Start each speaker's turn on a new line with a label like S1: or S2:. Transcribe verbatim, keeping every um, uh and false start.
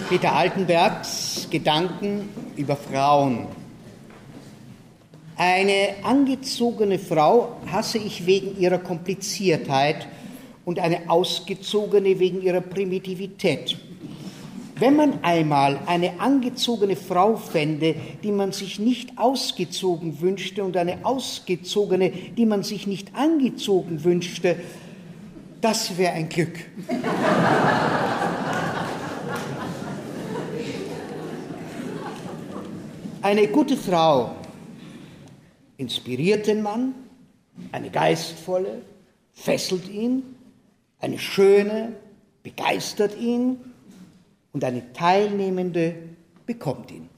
S1: Peter Altenbergs Gedanken über Frauen. Eine angezogene Frau hasse ich wegen ihrer Kompliziertheit und eine ausgezogene wegen ihrer Primitivität. Wenn man einmal eine angezogene Frau fände, die man sich nicht ausgezogen wünschte, und eine ausgezogene, die man sich nicht angezogen wünschte, das wäre ein Glück. Eine gute Frau inspiriert den Mann, eine geistvolle fesselt ihn, eine schöne begeistert ihn und eine teilnehmende bekommt ihn.